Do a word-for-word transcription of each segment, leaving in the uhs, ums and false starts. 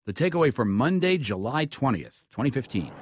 The takeaway for Monday, July twentieth, twenty fifteen.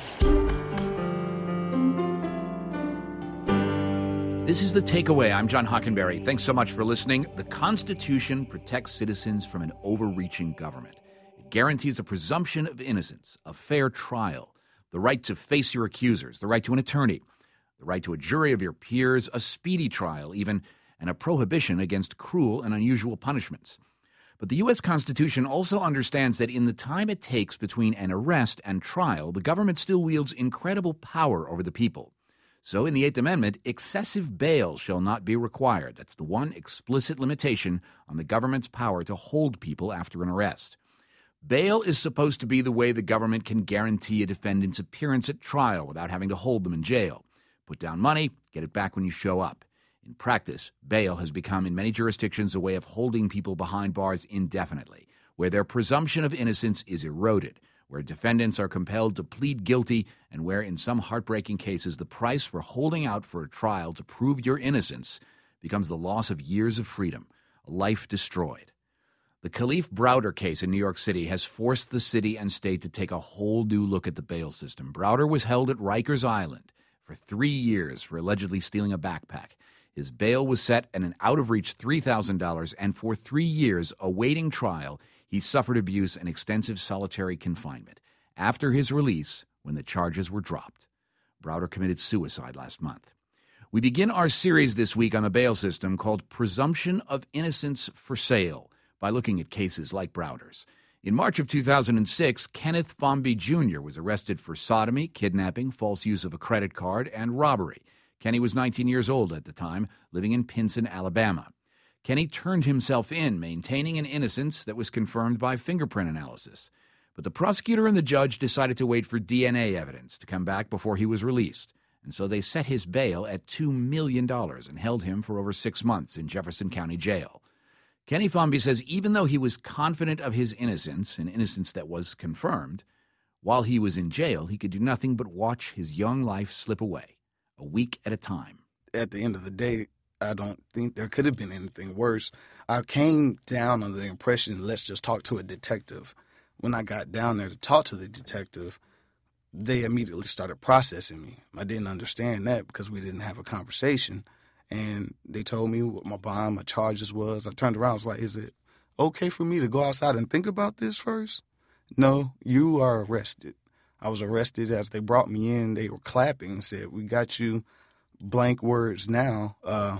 This is The Takeaway. I'm John Hockenberry. Thanks so much for listening. The Constitution protects citizens from an overreaching government. It guarantees a presumption of innocence, a fair trial, the right to face your accusers, the right to an attorney, the right to a jury of your peers, a speedy trial even, and a prohibition against cruel and unusual punishments. But the U S Constitution also understands that in the time it takes between an arrest and trial, the government still wields incredible power over the people. So in the Eighth Amendment, excessive bail shall not be required. That's the one explicit limitation on the government's power to hold people after an arrest. Bail is supposed to be the way the government can guarantee a defendant's appearance at trial without having to hold them in jail. Put down money, get it back when you show up. In practice, bail has become in many jurisdictions a way of holding people behind bars indefinitely, where their presumption of innocence is eroded, where defendants are compelled to plead guilty, and where in some heartbreaking cases the price for holding out for a trial to prove your innocence becomes the loss of years of freedom, a life destroyed. The Kalief Browder case in New York City has forced the city and state to take a whole new look at the bail system. Browder was held at Rikers Island for three years for allegedly stealing a backpack. His bail was set at an out-of-reach three thousand dollars, and for three years, awaiting trial, he suffered abuse and extensive solitary confinement. After his release, when the charges were dropped, Browder committed suicide last month. We begin our series this week on the bail system called Presumption of Innocence for Sale by looking at cases like Browder's. In March of two thousand six, Kenneth Fomby Junior was arrested for sodomy, kidnapping, false use of a credit card, and robbery. Kenny was nineteen years old at the time, living in Pinson, Alabama. Kenny turned himself in, maintaining an innocence that was confirmed by fingerprint analysis. But the prosecutor and the judge decided to wait for D N A evidence to come back before he was released, and so they set his bail at two million dollars and held him for over six months in Jefferson County Jail. Kenny Fomby says even though he was confident of his innocence, an innocence that was confirmed, while he was in jail, he could do nothing but watch his young life slip away, a week at a time. At the end of the day, I don't think there could have been anything worse. I came down under the impression, let's just talk to a detective. When I got down there to talk to the detective, they immediately started processing me. I didn't understand that because we didn't have a conversation. And they told me what my bond, my charges was. I turned around, I was like, is it okay for me to go outside and think about this first? No, you are arrested. I was arrested as they brought me in. They were clapping and said, we got you blank words now. Uh,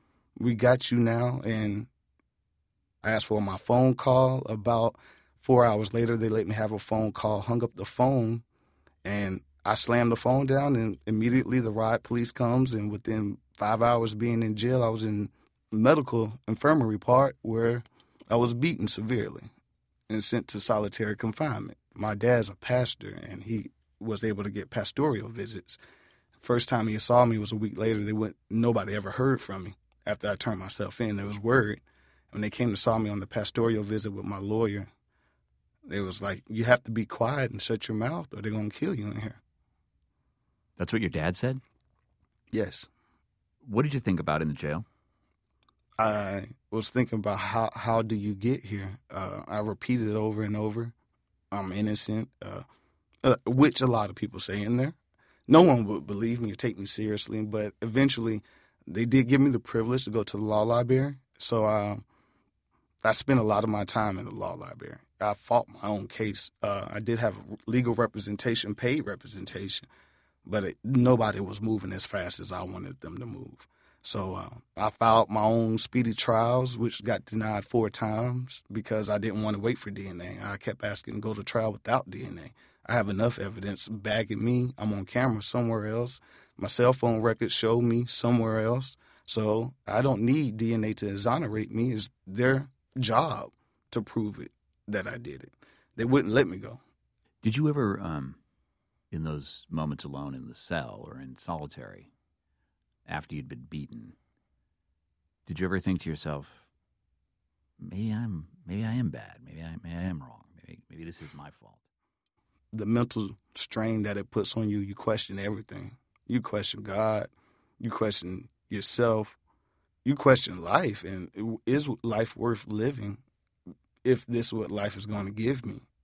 we got you now. And I asked for my phone call. About four hours later, they let me have a phone call, hung up the phone, and I slammed the phone down, and immediately the riot police comes, and within five hours being in jail, I was in medical infirmary part where I was beaten severely and sent to solitary confinement. My dad's a pastor, and he was able to get pastoral visits. First time he saw me was a week later. They went. Nobody ever heard from me after I turned myself in. They was worried. When they came to saw me on the pastoral visit with my lawyer, they was like, you have to be quiet and shut your mouth or they're going to kill you in here. That's what your dad said? Yes. What did you think about in the jail? I was thinking about how, how do you get here? Uh, I repeated it over and over. I'm innocent, uh, uh, which a lot of people say in there. No one would believe me or take me seriously, but eventually they did give me the privilege to go to the law library. So uh, I spent a lot of my time in the law library. I fought my own case. Uh, I did have legal representation, paid representation, but it, nobody was moving as fast as I wanted them to move. So uh, I filed my own speedy trials, which got denied four times because I didn't want to wait for D N A. I kept asking to go to trial without D N A. I have enough evidence bagging me. I'm on camera somewhere else. My cell phone records show me somewhere else. So I don't need D N A to exonerate me. It's their job to prove it that I did it. They wouldn't let me go. Did you ever, um, in those moments alone in the cell or in solitary, after you'd been beaten, did you ever think to yourself, maybe I'm, maybe I am bad, maybe I, maybe I am wrong, maybe, maybe this is my fault? The mental strain that it puts on you, you question everything. You question God, you question yourself, you question life, and is life worth living if this is what life is going to give me?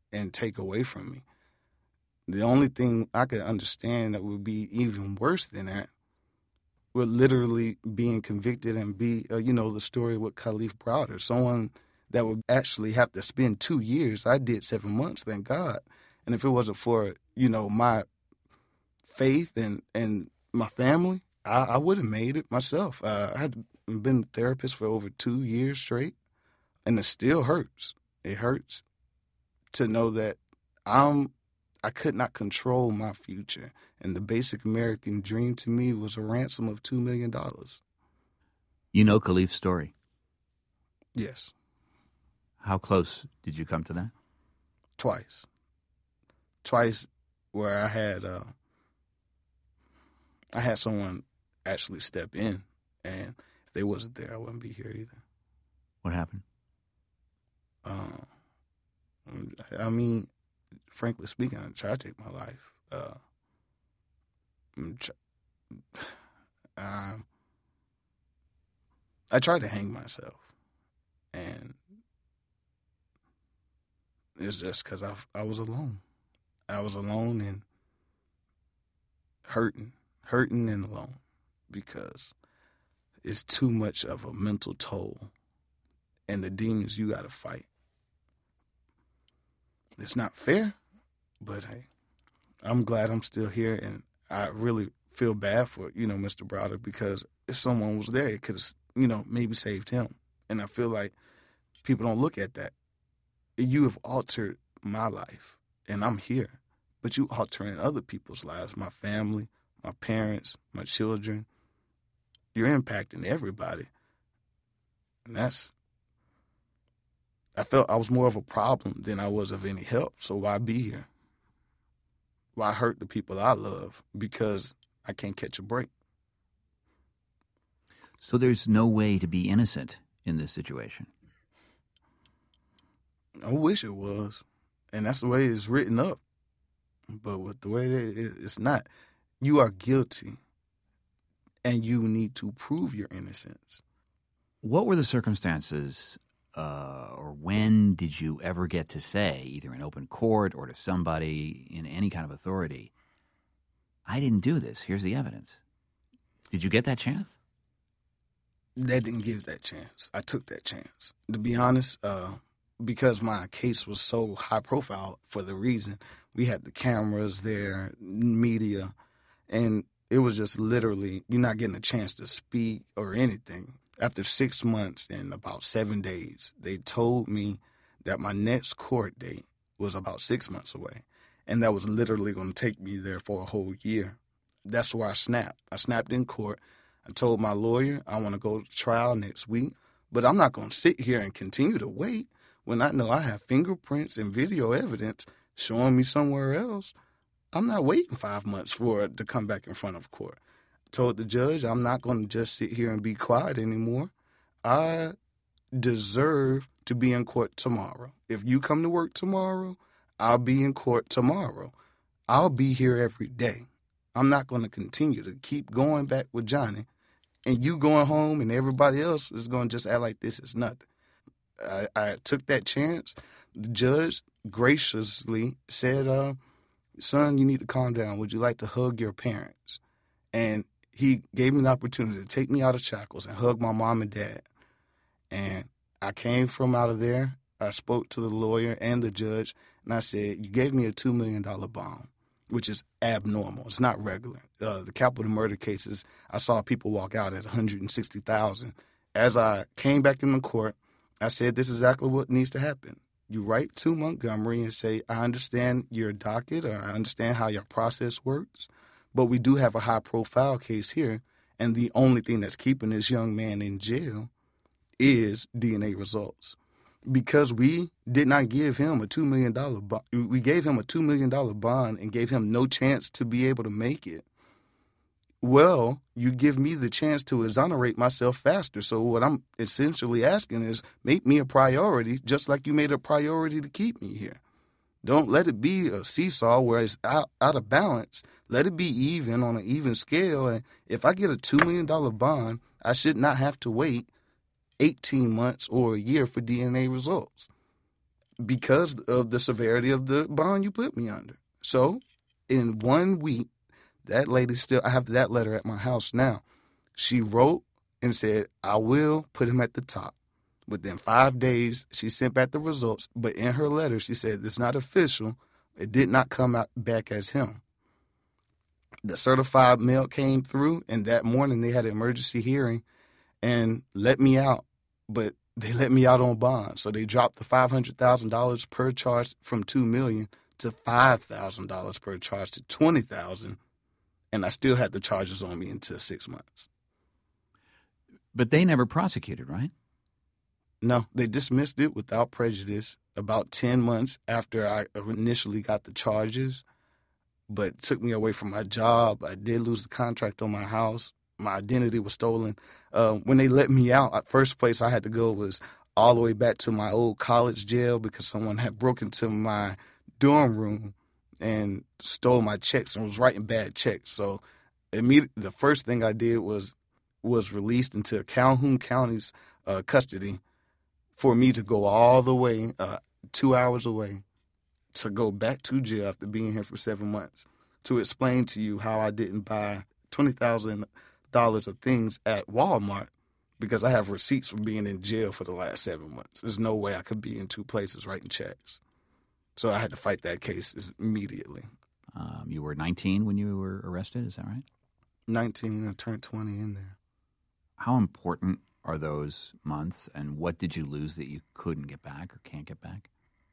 and take away from me. The only thing I could understand that would be even worse than that would literally being convicted and be, uh, you know, the story with Kalief Browder, someone that would actually have to spend two years. I did seven months, thank God. And if it wasn't for, you know, my faith and, and my family, I, I would have made it myself. Uh, I had been a therapist for over two years straight, and it still hurts. It hurts to know that I'm I could not control my future. And the basic American dream to me was a ransom of two million dollars. You know Kalief's story? Yes. How close did you come to that? Twice. Twice where I had uh, I had someone actually step in, and if they wasn't there, I wouldn't be here either. What happened? Um, I mean, frankly speaking, I tried to take my life. Uh, um, I tried to hang myself, and it's just because I, I was alone. I was alone and hurting, hurting and alone, because it's too much of a mental toll, and the demons you got to fight. It's not fair, but hey, I'm glad I'm still here, and I really feel bad for, you know, Mister Browder, because if someone was there, it could have, you know, maybe saved him. And I feel like people don't look at that. You have altered my life, and I'm here, but you altering other people's lives, my family, my parents, my children. You're impacting everybody. And that's, I felt I was more of a problem than I was of any help, so why be here? Why hurt the people I love because I can't catch a break? So there's no way to be innocent in this situation? I wish it was, and that's the way it's written up. But with the way that it's not, you are guilty, and you need to prove your innocence. What were the circumstances, uh, or when did you ever get to say, either in open court or to somebody in any kind of authority, I didn't do this, here's the evidence? Did you get that chance? They didn't give that chance. I took that chance. To be honest, uh, because my case was so high profile for the reason, we had the cameras there, media, and it was just literally, you're not getting a chance to speak or anything. After six months and about seven days, they told me that my next court date was about six months away, and that was literally going to take me there for a whole year. That's where I snapped. I snapped in court. I told my lawyer I want to go to trial next week, but I'm not going to sit here and continue to wait when I know I have fingerprints and video evidence showing me somewhere else. I'm not waiting five months for it to come back in front of court. I told the judge I'm not going to just sit here and be quiet anymore. I deserve to be in court tomorrow. If you come to work tomorrow, I'll be in court tomorrow. I'll be here every day. I'm not going to continue to keep going back with Johnny and you going home and everybody else is going to just act like this is nothing. I, I took that chance. The judge graciously said, uh, son, you need to calm down. Would you like to hug your parents? And he gave me the opportunity to take me out of shackles and hug my mom and dad. And I came from out of there. I spoke to the lawyer and the judge, and I said, you gave me a two million dollars bond, which is abnormal. It's not regular. Uh, the capital murder cases, I saw people walk out at one hundred sixty thousand dollars. As I came back in the court, I said, this is exactly what needs to happen. You write to Montgomery and say, I understand your docket, or I understand how your process works, but we do have a high-profile case here, and the only thing that's keeping this young man in jail is D N A results. Because we did not give him a two million dollars bond, we gave him a two million dollars bond and gave him no chance to be able to make it. Well, you give me the chance to exonerate myself faster. So what I'm essentially asking is make me a priority, just like you made a priority to keep me here. Don't let it be a seesaw where it's out, out of balance. Let it be even on an even scale. And if I get a two million dollars bond, I should not have to wait eighteen months or a year for D N A results. because of the severity of the bond you put me under. So in one week, that lady still, I have that letter at my house now. She wrote and said, I will put him at the top. Within five days, she sent back the results. But in her letter, she said, it's not official. It did not come out back as him. The certified mail came through, and that morning they had an emergency hearing and let me out. But they let me out on bond. So they dropped the five hundred thousand dollars per charge from two million dollars to five thousand dollars per charge to twenty thousand dollars. And I still had the charges on me until six months. But they never prosecuted, right? No, they dismissed it without prejudice about ten months after I initially got the charges, but it took me away from my job. I did lose the contract on my house. My identity was stolen. Uh, when they let me out, the first place I had to go was all the way back to my old college jail because someone had broken into my dorm room and stole my checks and was writing bad checks. So immediately, the first thing I did was was released into Calhoun County's uh, custody for me to go all the way, uh, two hours away, to go back to jail after being here for seven months to explain to you how I didn't buy twenty thousand dollars of things at Walmart because I have receipts from being in jail for the last seven months. There's no way I could be in two places writing checks. So I had to fight that case immediately. Um, you were nineteen when you were arrested, is that right? nineteen, I turned twenty in there. How important are those months, and what did you lose that you couldn't get back or can't get back?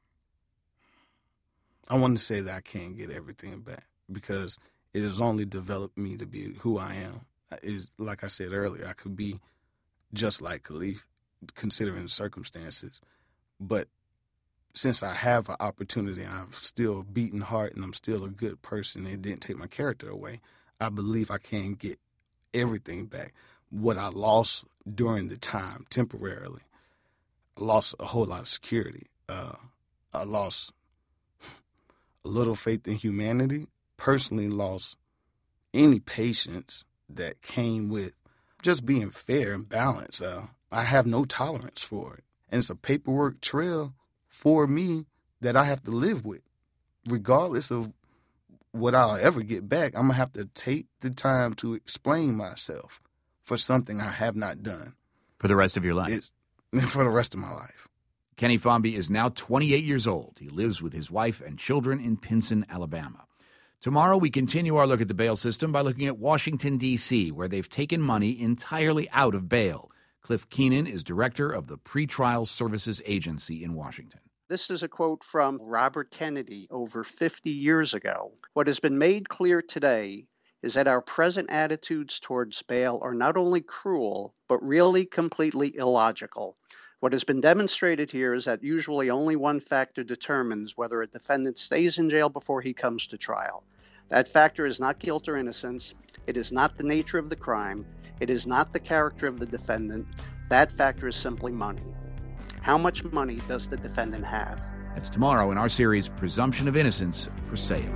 I want to say that I can't get everything back because it has only developed me to be who I am. Is like I said earlier, I could be just like Khalif, considering the circumstances. But since I have an opportunity, and I'm still a beating heart, and I'm still a good person, and it didn't take my character away, I believe I can get everything back. What I lost during the time, temporarily, I lost a whole lot of security. Uh, I lost a little faith in humanity. Personally lost any patience that came with just being fair and balanced. Uh, I have no tolerance for it. And it's a paperwork trail for me that I have to live with. Regardless of what I'll ever get back, I'm going to have to take the time to explain myself for something I have not done. For the rest of your life? It's, for the rest of my life. Kenny Fomby is now twenty-eight years old. He lives with his wife and children in Pinson, Alabama. Tomorrow, we continue our look at the bail system by looking at Washington, D C, where they've taken money entirely out of bail. Cliff Keenan is director of the Pretrial Services Agency in Washington. This is a quote from Robert Kennedy over fifty years ago. What has been made clear today is that our present attitudes towards bail are not only cruel, but really completely illogical. What has been demonstrated here is that usually only one factor determines whether a defendant stays in jail before he comes to trial. That factor is not guilt or innocence. It is not the nature of the crime. It is not the character of the defendant. That factor is simply money. How much money does the defendant have? That's tomorrow in our series, Presumption of Innocence for Sale.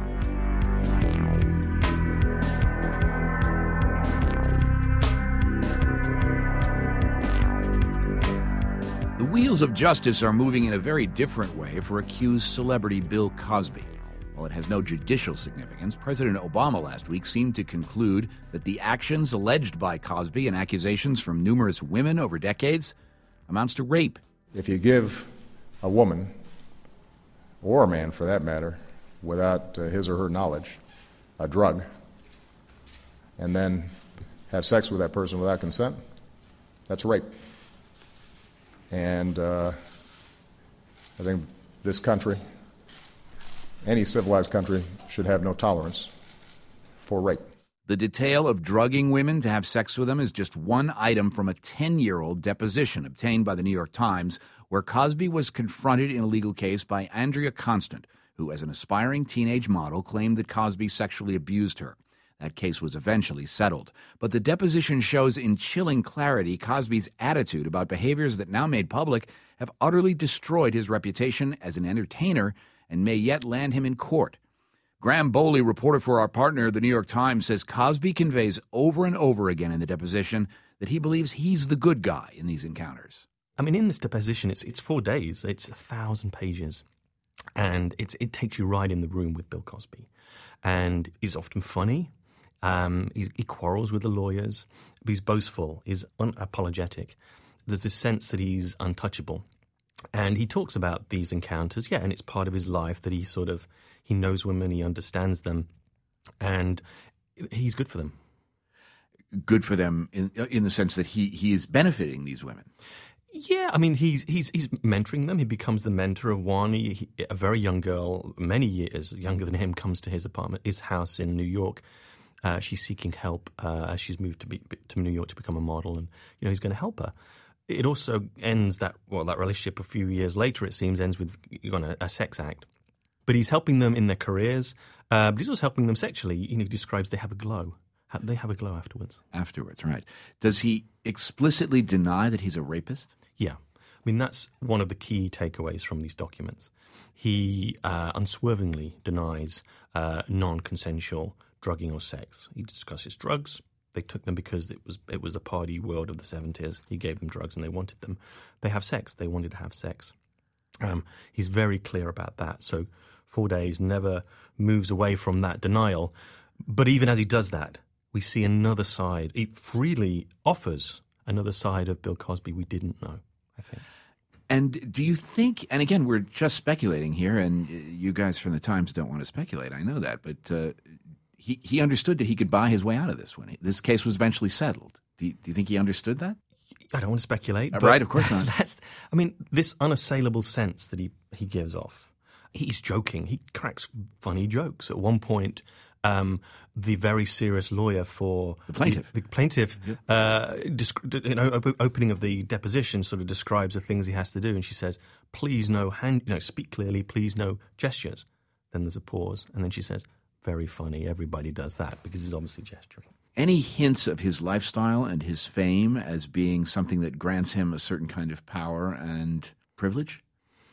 The wheels of justice are moving in a very different way for accused celebrity Bill Cosby. While it has no judicial significance, President Obama last week seemed to conclude that the actions alleged by Cosby and accusations from numerous women over decades amounts to rape. If you give a woman, or a man for that matter, without uh, his or her knowledge, a drug, and then have sex with that person without consent, that's rape. And uh, I think this country, any civilized country, should have no tolerance for rape. The detail of drugging women to have sex with them is just one item from a ten-year-old deposition obtained by the New York Times, where Cosby was confronted in a legal case by Andrea Constant, who, as an aspiring teenage model, claimed that Cosby sexually abused her. That case was eventually settled. But the deposition shows in chilling clarity Cosby's attitude about behaviors that, now made public, have utterly destroyed his reputation as an entertainer and may yet land him in court. Graham Boley, reporter for our partner, the New York Times, says Cosby conveys over and over again in the deposition that he believes he's the good guy in these encounters. I mean, in this deposition, it's it's four days. It's a thousand pages. And it's, it takes you right in the room with Bill Cosby. And he's often funny. Um, he, he quarrels with the lawyers. But he's boastful. He's unapologetic. There's this sense that he's untouchable. And he talks about these encounters, yeah, and it's part of his life that he sort of, he knows women, he understands them, and he's good for them. Good for them in in the sense that he, he is benefiting these women. Yeah, I mean, he's he's he's mentoring them. He becomes the mentor of one. He, he, a very young girl, many years younger than him, comes to his apartment, his house in New York. Uh, she's seeking help uh, as she's moved to be, to New York to become a model, and you know he's going to help her. It also ends that well that relationship a few years later. It seems ends with you know, a sex act, but he's helping them in their careers. Uh, but he's also helping them sexually. You know, he describes they have a glow. They have a glow afterwards. Afterwards, right. Does he explicitly deny that he's a rapist? Yeah. I mean, that's one of the key takeaways from these documents. He uh, unswervingly denies uh, non-consensual drugging or sex. He discusses drugs. They took them because it was it was the party world of the seventies. He gave them drugs and they wanted them. They have sex. They wanted to have sex. Um, he's very clear about that. So four days never moves away from that denial. But even as he does that, we see another side. He freely offers another side of Bill Cosby we didn't know, I think. And do you think, and again, we're just speculating here, and you guys from the Times don't want to speculate, I know that, but uh, he, he understood that he could buy his way out of this when he, this case was eventually settled. Do you, do you think he understood that? I don't want to speculate. Uh, right, of course not. That's, I mean, this unassailable sense that he, he gives off. He's joking. He cracks funny jokes. At one point, Um, the very serious lawyer for the plaintiff, the, the plaintiff, uh, disc- you know, op- opening of the deposition sort of describes the things he has to do, and she says, "Please no hand, you know, speak clearly. Please no gestures." Then there's a pause, and then she says, "Very funny. Everybody does that because he's obviously gesturing." Any hints of his lifestyle and his fame as being something that grants him a certain kind of power and privilege?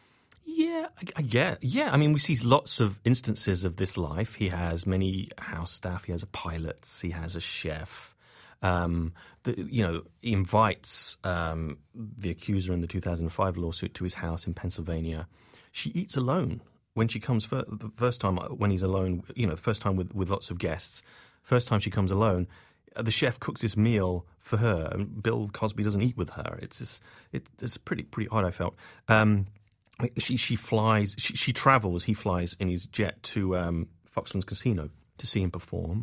Yeah, yeah, yeah. I mean, we see lots of instances of this life. He has many house staff. He has a pilot. He has a chef. Um, the, you know, he invites um, the accuser in the two thousand five lawsuit to his house in Pennsylvania. She eats alone when she comes for the first time when he's alone. You know, first time with, with lots of guests. First time she comes alone, the chef cooks this meal for her, and Bill Cosby doesn't eat with her. It's just, it, it's pretty pretty odd, I felt. Um, She she flies, she, she travels, he flies in his jet to um, Foxlands Casino to see him perform.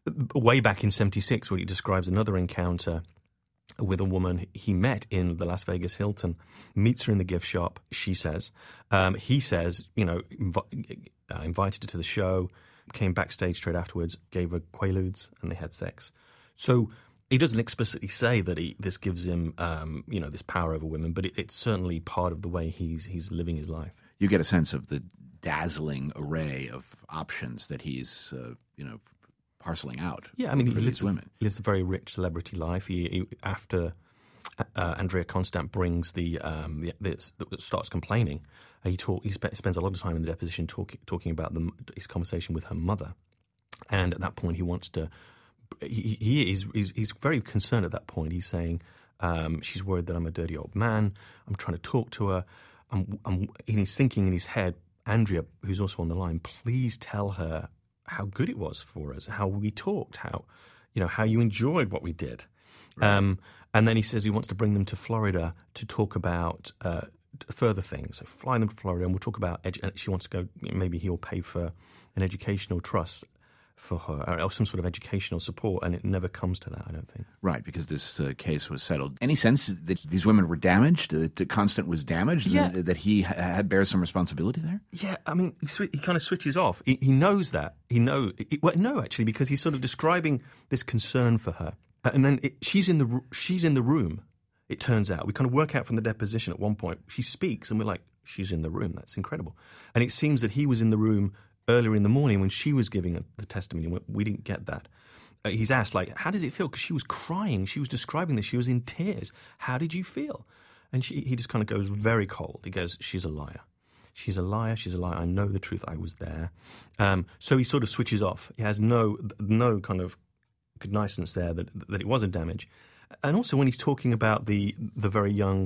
Way back in seventy-six, when he describes another encounter with a woman he met in the Las Vegas Hilton, meets her in the gift shop, she says. Um, he says, you know, inv- uh, invited her to the show, came backstage straight afterwards, gave her Quaaludes, and they had sex. So he doesn't explicitly say that he, this gives him, um, you know, this power over women, but it, it's certainly part of the way he's he's living his life. You get a sense of the dazzling array of options that he's, uh, you know, parceling out. Yeah, I mean, for he these lives, women. A, he lives a very rich celebrity life. He, he after uh, Andrea Constant brings the, um, the, the starts complaining, he talk he spe- spends a lot of time in the deposition talking talking about the, his conversation with her mother, and at that point he wants to. He, he is he's, he's very concerned at that point. He's saying um, she's worried that I'm a dirty old man. I'm trying to talk to her. I'm, I'm, and he's thinking in his head, Andrea, who's also on the line, please tell her how good it was for us, how we talked, how you know how you enjoyed what we did. Right. Um, and then he says he wants to bring them to Florida to talk about uh, further things. So fly them to Florida, and we'll talk about. Edu- she wants to go. Maybe he'll pay for an educational trust for her, or some sort of educational support, and it never comes to that, I don't think. Right, because this uh, case was settled. Any sense that these women were damaged, that Constant was damaged, yeah. that, that he had bears some responsibility there? Yeah, I mean, he, sw- he kind of switches off. He, he knows that. He know. He, well, no, actually, because he's sort of describing this concern for her, and then it, she's in the she's in the room. It turns out we kind of work out from the deposition at one point. She speaks, and we're like, she's in the room. That's incredible. And it seems that he was in the room earlier in the morning when she was giving the testimony. We didn't get that. Uh, he's asked, like, how does it feel? Because she was crying. She was describing this. She was in tears. How did you feel? And she, he just kind of goes very cold. He goes, she's a liar. She's a liar. She's a liar. I know the truth. I was there. Um, so he sort of switches off. He has no no kind of cognizance there that that it wasn't damage. And also when he's talking about the the very young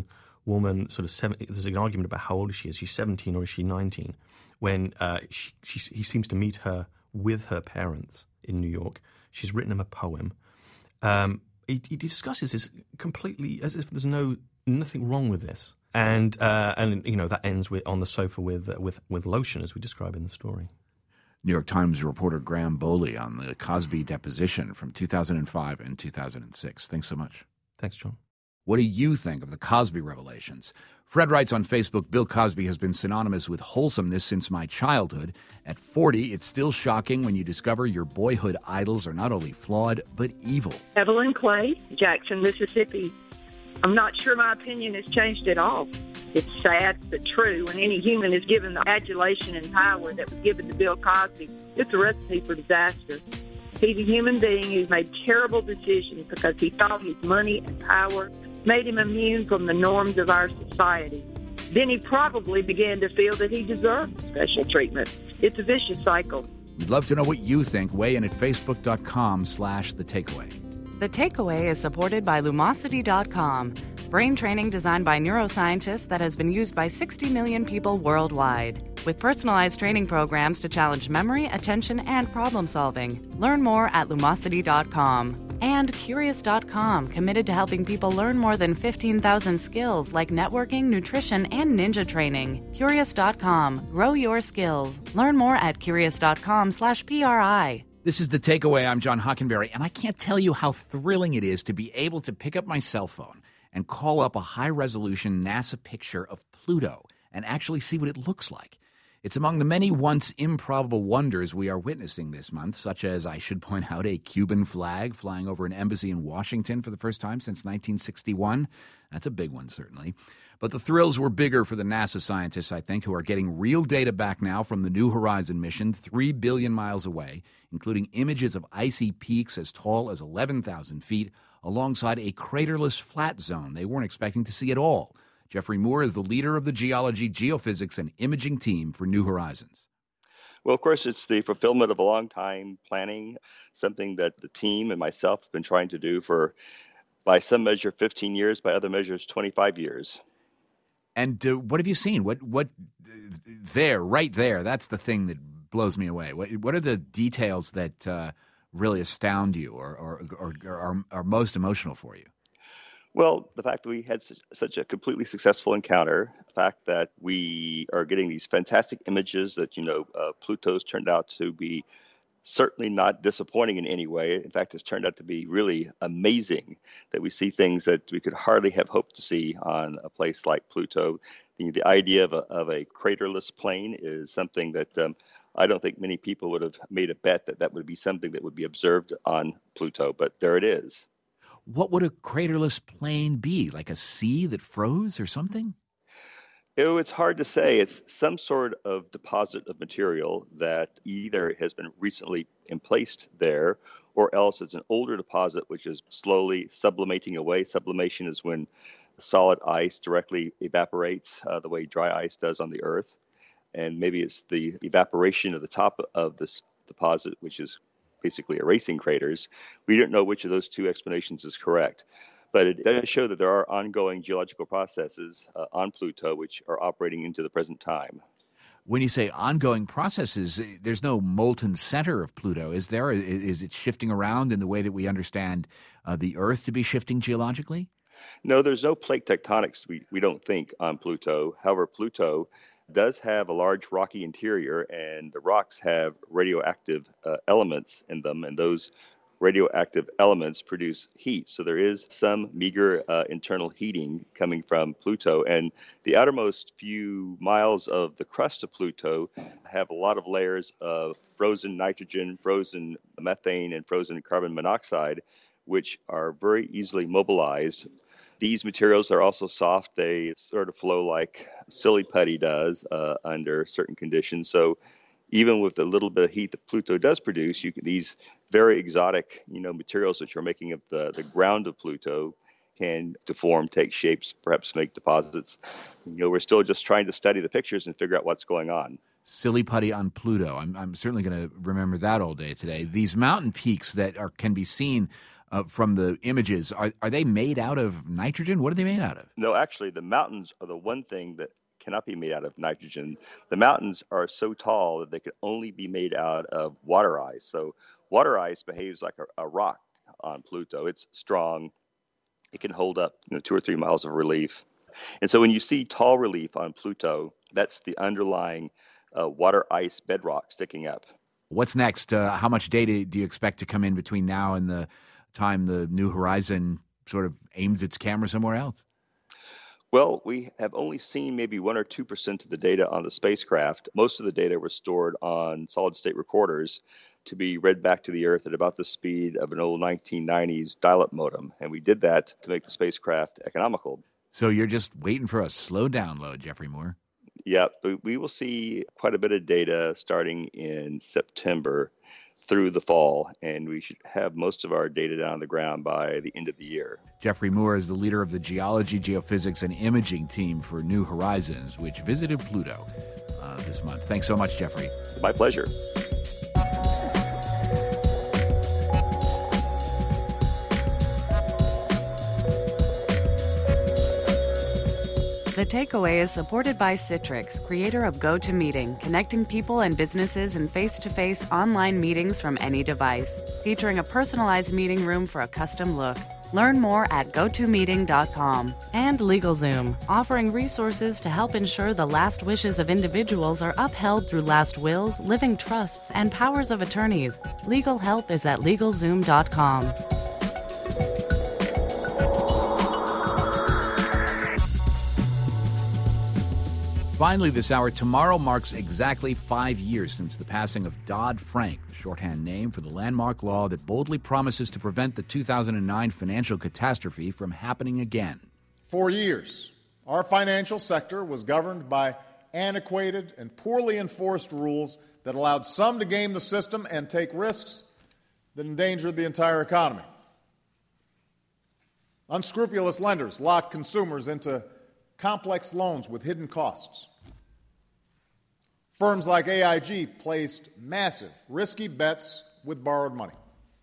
woman, sort of seven, there's an argument about how old she is. She's seventeen or is she nineteen? When uh, she, she, he seems to meet her with her parents in New York. She's written him a poem. Um, he, he discusses this completely as if there's no nothing wrong with this, and uh, and you know that ends with on the sofa with uh, with with lotion, as we describe in the story. New York Times reporter Graham Boley on the Cosby deposition from two thousand five and two thousand six. Thanks so much. Thanks, John. What do you think of the Cosby revelations? Fred writes on Facebook, Bill Cosby has been synonymous with wholesomeness since my childhood. At forty, it's still shocking when you discover your boyhood idols are not only flawed, but evil. Evelyn Clay, Jackson, Mississippi. I'm not sure my opinion has changed at all. It's sad but true. When any human is given the adulation and power that was given to Bill Cosby, it's a recipe for disaster. He's a human being who's made terrible decisions because he thought his money and power made him immune from the norms of our society. Then he probably began to feel that he deserved special treatment. It's a vicious cycle. We'd love to know what you think. Weigh in at facebook.com slash the takeaway. The Takeaway is supported by Lumosity dot com, brain training designed by neuroscientists that has been used by sixty million people worldwide. With personalized training programs to challenge memory, attention, and problem solving. Learn more at Lumosity dot com. And Curious dot com, committed to helping people learn more than fifteen thousand skills like networking, nutrition, and ninja training. Curious dot com. Grow your skills. Learn more at Curious dot com slash P R I. This is The Takeaway. I'm John Hockenberry, and I can't tell you how thrilling it is to be able to pick up my cell phone and call up a high-resolution NASA picture of Pluto and actually see what it looks like. It's among the many once improbable wonders we are witnessing this month, such as, I should point out, a Cuban flag flying over an embassy in Washington for the first time since nineteen sixty-one. That's a big one, certainly. But the thrills were bigger for the NASA scientists, I think, who are getting real data back now from the New Horizon mission, three billion miles away, including images of icy peaks as tall as eleven thousand feet, alongside a craterless flat zone they weren't expecting to see at all. Jeffrey Moore is the leader of the Geology, Geophysics, and Imaging team for New Horizons. Well, of course, it's the fulfillment of a long time planning, something that the team and myself have been trying to do for, by some measure, fifteen years, by other measures, twenty-five years. And uh, what have you seen? What, what, there, right there, that's the thing that blows me away. What, what are the details that uh, really astound you or, or, or, or are, are most emotional for you? Well, the fact that we had such, such a completely successful encounter, the fact that we are getting these fantastic images that, you know, uh, Pluto's turned out to be certainly not disappointing in any way. In fact, it's turned out to be really amazing that we see things that we could hardly have hoped to see on a place like Pluto. The, the idea of a, of a craterless plain is something that um, I don't think many people would have made a bet that that would be something that would be observed on Pluto, but there it is. What would a craterless plain be? Like a sea that froze or something? Oh, it's hard to say. It's some sort of deposit of material that either has been recently emplaced there or else it's an older deposit which is slowly sublimating away. Sublimation is when solid ice directly evaporates uh, the way dry ice does on the Earth. And maybe it's the evaporation of the top of this deposit, which is basically erasing craters. We don't know which of those two explanations is correct. But it does show that there are ongoing geological processes uh, on Pluto which are operating into the present time. When you say ongoing processes, there's no molten center of Pluto, is there? Is it shifting around in the way that we understand uh, the Earth to be shifting geologically? No, there's no plate tectonics, we, we don't think, on Pluto. However, Pluto does have a large rocky interior, and the rocks have radioactive uh, elements in them, and those radioactive elements produce heat. So there is some meager uh, internal heating coming from Pluto. And the outermost few miles of the crust of Pluto have a lot of layers of frozen nitrogen, frozen methane, and frozen carbon monoxide, which are very easily mobilized. These materials are also soft. They sort of flow like silly putty does uh, under certain conditions. So even with the little bit of heat that Pluto does produce, you can, these very exotic, you know, materials which are making up the, the ground of Pluto can deform, take shapes, perhaps make deposits. You know, we're still just trying to study the pictures and figure out what's going on. Silly putty on Pluto. I'm, I'm certainly going to remember that all day today. These mountain peaks that are can be seen uh, from the images, are are they made out of nitrogen? What are they made out of? No, actually, the mountains are the one thing that cannot be made out of nitrogen. The mountains are so tall that they could only be made out of water ice. So water ice behaves like a, a rock on Pluto. It's strong. It can hold up, you know, two or three miles of relief. And so when you see tall relief on Pluto, that's the underlying uh, water ice bedrock sticking up. What's next? Uh, how much data do you expect to come in between now and the time the New Horizon sort of aims its camera somewhere else? Well, we have only seen maybe one or two percent of the data on the spacecraft. Most of the data was stored on solid-state recorders to be read back to the Earth at about the speed of an old nineteen nineties dial-up modem, and we did that to make the spacecraft economical. So you're just waiting for a slow download, Jeffrey Moore. Yeah, we will see quite a bit of data starting in September through the fall, and we should have most of our data down on the ground by the end of the year. Jeffrey Moore is the leader of the Geology, Geophysics, and Imaging team for New Horizons, which visited Pluto uh, this month. Thanks so much, Jeffrey. My pleasure. The Takeaway is supported by Citrix, creator of GoToMeeting, connecting people and businesses in face-to-face online meetings from any device, featuring a personalized meeting room for a custom look. Learn more at go to meeting dot com. And LegalZoom, offering resources to help ensure the last wishes of individuals are upheld through last wills, living trusts, and powers of attorneys. Legal help is at legal zoom dot com. Finally this hour, tomorrow marks exactly five years since the passing of Dodd-Frank, the shorthand name for the landmark law that boldly promises to prevent the two thousand nine financial catastrophe from happening again. For years, our financial sector was governed by antiquated and poorly enforced rules that allowed some to game the system and take risks that endangered the entire economy. Unscrupulous lenders locked consumers into complex loans with hidden costs. Firms like A I G placed massive, risky bets with borrowed money.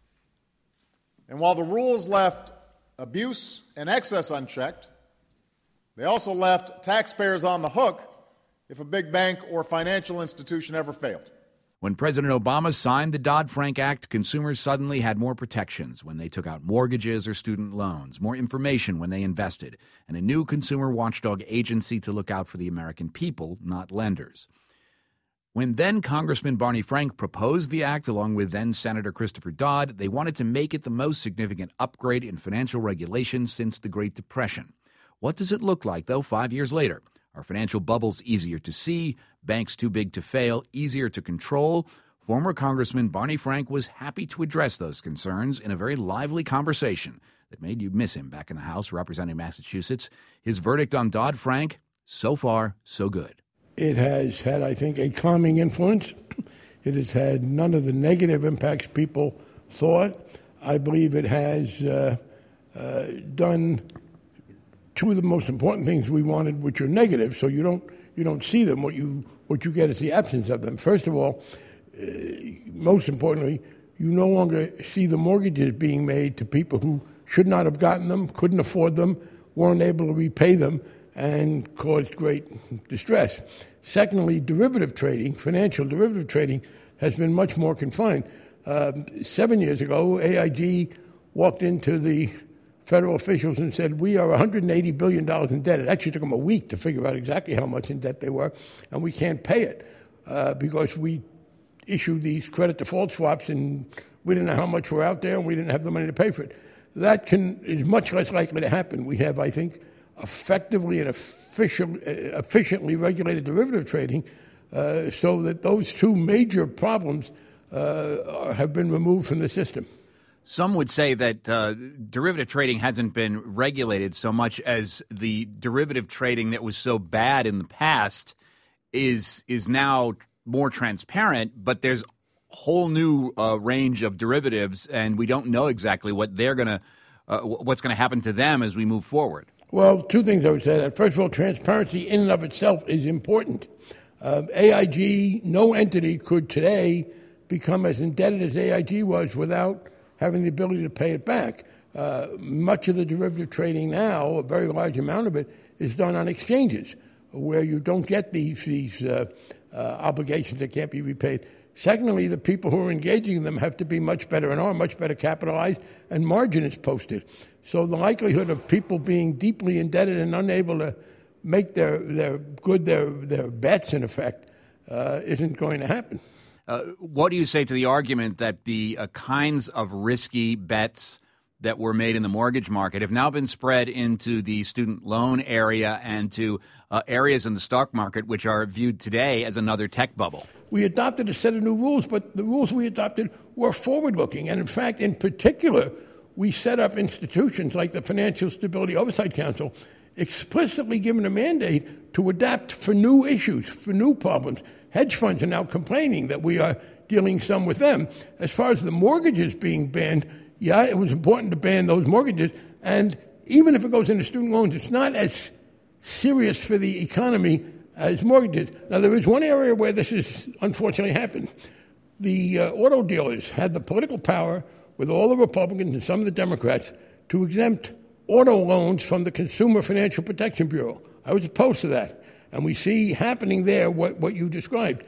And while the rules left abuse and excess unchecked, they also left taxpayers on the hook if a big bank or financial institution ever failed. When President Obama signed the Dodd-Frank Act, consumers suddenly had more protections when they took out mortgages or student loans, more information when they invested, and a new consumer watchdog agency to look out for the American people, not lenders. When then-Congressman Barney Frank proposed the act along with then-Senator Christopher Dodd, they wanted to make it the most significant upgrade in financial regulation since the Great Depression. What does it look like, though, five years later? Are financial bubbles easier to see, banks too big to fail, easier to control? Former Congressman Barney Frank was happy to address those concerns in a very lively conversation that made you miss him back in the House representing Massachusetts. His verdict on Dodd-Frank, so far, so good. It has had, I think, a calming influence. It has had none of the negative impacts people thought. I believe it has uh, uh, done two of the most important things we wanted, which are negative, so you don't you don't see them. What you what you get is the absence of them. First of all, uh, most importantly, you no longer see the mortgages being made to people who should not have gotten them, couldn't afford them, weren't able to repay them, and caused great distress. Secondly, derivative trading, financial derivative trading, has been much more confined. Um, seven years ago, A I G walked into the federal officials and said, we are one hundred eighty billion dollars in debt. It actually took them a week to figure out exactly how much in debt they were, and we can't pay it uh, because we issued these credit default swaps and we didn't know how much were out there and we didn't have the money to pay for it. That can is much less likely to happen. We have, I think, effectively and efficient, uh, efficiently regulated derivative trading uh, so that those two major problems uh, have been removed from the system. Some would say that uh, derivative trading hasn't been regulated so much as the derivative trading that was so bad in the past is is now more transparent, but there's a whole new uh, range of derivatives, and we don't know exactly what they're going to uh, what's going to happen to them as we move forward. Well, two things I would say that. First of all, transparency in and of itself is important. Uh, A I G, no entity could today become as indebted as A I G was without having the ability to pay it back. Uh, much of the derivative trading now, a very large amount of it, is done on exchanges where you don't get these, these uh, uh, obligations that can't be repaid. Secondly, the people who are engaging in them have to be much better and are much better capitalized, and margin is posted. So the likelihood of people being deeply indebted and unable to make their, their good their, their bets, in effect, uh, isn't going to happen. Uh, what do you say to the argument that the uh, kinds of risky bets that were made in the mortgage market have now been spread into the student loan area and to uh, areas in the stock market which are viewed today as another tech bubble? We adopted a set of new rules, but the rules we adopted were forward-looking. And in fact, in particular, we set up institutions like the Financial Stability Oversight Council, explicitly given a mandate to adapt for new issues, for new problems. Hedge funds are now complaining that we are dealing some with them. As far as the mortgages being banned, yeah, it was important to ban those mortgages. And even if it goes into student loans, it's not as serious for the economy as mortgages. Now, there is one area where this has unfortunately happened. The uh, auto dealers had the political power with all the Republicans and some of the Democrats to exempt auto loans from the Consumer Financial Protection Bureau. I was opposed to that. And we see happening there what, what you described.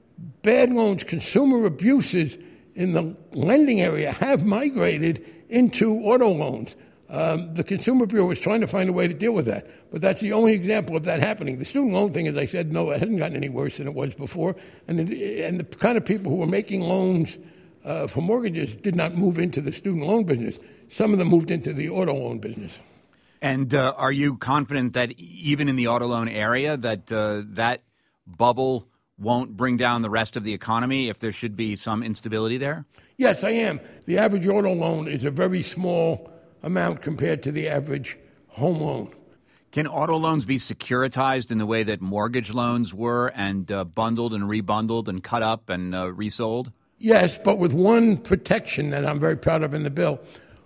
Bad loans, consumer abuses in the lending area have migrated into auto loans. Um, the Consumer Bureau is trying to find a way to deal with that. But that's the only example of that happening. The student loan thing, as I said, no, it hasn't gotten any worse than it was before. And, it, and the kind of people who were making loans uh, for mortgages did not move into the student loan business. Some of them moved into the auto loan business. And uh, are you confident that even in the auto loan area that uh, that bubble won't bring down the rest of the economy if there should be some instability there? Yes, I am. The average auto loan is a very small amount compared to the average home loan. Can auto loans be securitized in the way that mortgage loans were and uh, bundled and rebundled and cut up and uh, resold? Yes, but with one protection that I'm very proud of in the bill.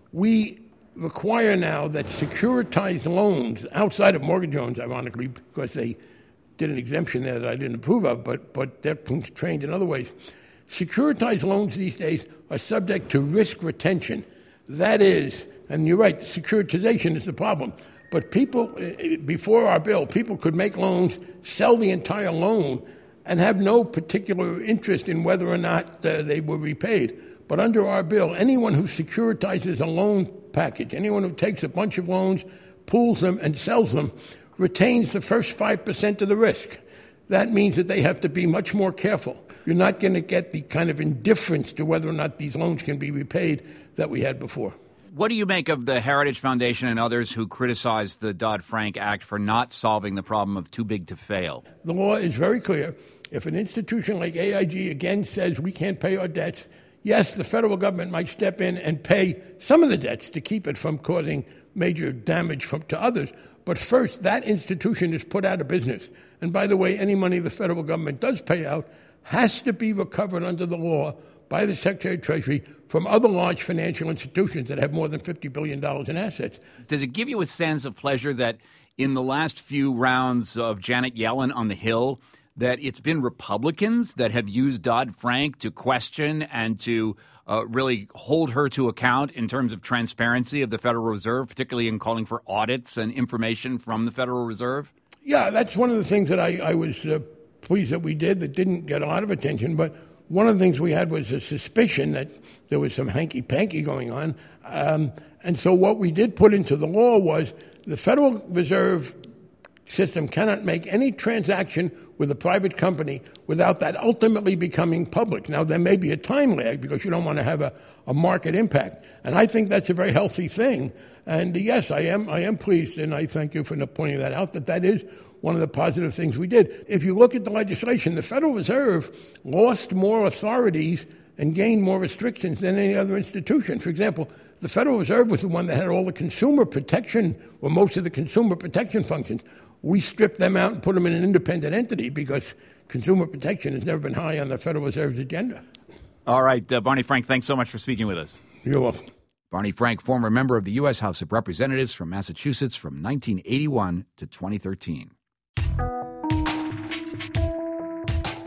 We require now that securitized loans outside of mortgage loans, ironically, because they did an exemption there that I didn't approve of, but, but they're constrained in other ways. Securitized loans these days are subject to risk retention. That is, and you're right, securitization is the problem. But people, before our bill, people could make loans, sell the entire loan, and have no particular interest in whether or not uh, they were repaid. But under our bill, anyone who securitizes a loan package, anyone who takes a bunch of loans, pools them, and sells them, retains the first five percent of the risk. That means that they have to be much more careful. You're not going to get the kind of indifference to whether or not these loans can be repaid that we had before. What do you make of the Heritage Foundation and others who criticize the Dodd-Frank Act for not solving the problem of too big to fail? The law is very clear. If an institution like A I G again says we can't pay our debts, yes, the federal government might step in and pay some of the debts to keep it from causing major damage from, to others. But first, that institution is put out of business. And by the way, any money the federal government does pay out has to be recovered under the law by the Secretary of Treasury from other large financial institutions that have more than fifty billion dollars in assets. Does it give you a sense of pleasure that in the last few rounds of Janet Yellen on the Hill, that it's been Republicans that have used Dodd-Frank to question and to uh, really hold her to account in terms of transparency of the Federal Reserve, particularly in calling for audits and information from the Federal Reserve? Yeah, that's one of the things that I, I was uh, pleased that we did that didn't get a lot of attention. But one of the things we had was a suspicion that there was some hanky-panky going on. Um, and so what we did put into the law was the Federal Reserve system cannot make any transaction with a private company without that ultimately becoming public. Now, there may be a time lag because you don't want to have a, a market impact. And I think that's a very healthy thing. And yes, I am I am pleased, and I thank you for pointing that out, that that is one of the positive things we did. If you look at the legislation, the Federal Reserve lost more authorities and gained more restrictions than any other institution. For example, the Federal Reserve was the one that had all the consumer protection, or most of the consumer protection functions. We stripped them out and put them in an independent entity because consumer protection has never been high on the Federal Reserve's agenda. All right, uh, Barney Frank, thanks so much for speaking with us. You're welcome. Barney Frank, former member of the U S House of Representatives from Massachusetts from nineteen eighty-one to twenty thirteen.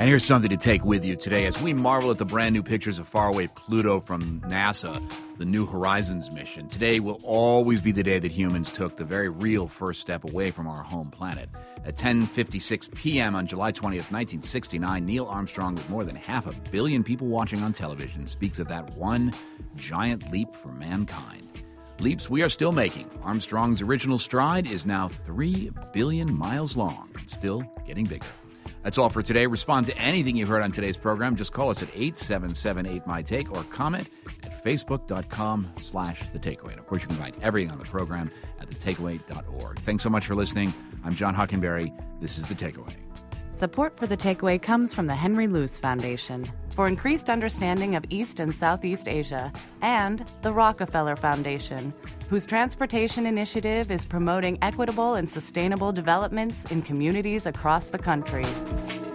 And here's something to take with you today as we marvel at the brand new pictures of faraway Pluto from NASA, the New Horizons mission. Today will always be the day that humans took the very real first step away from our home planet. At ten fifty-six p.m. on July twentieth, nineteen sixty-nine, Neil Armstrong, with more than half a billion people watching on television, speaks of that one giant leap for mankind. Leaps we are still making. Armstrong's original stride is now three billion miles long and still getting bigger. That's all for today. Respond to anything you heard on today's program. Just call us at eight seven seven eight M Y T A K E or comment at facebook.com slash The Takeaway. And, of course, you can find everything on the program at the takeaway dot org. Thanks so much for listening. I'm John Hockenberry. This is The Takeaway. Support for The Takeaway comes from the Henry Luce Foundation for increased understanding of East and Southeast Asia, and the Rockefeller Foundation, whose transportation initiative is promoting equitable and sustainable developments in communities across the country.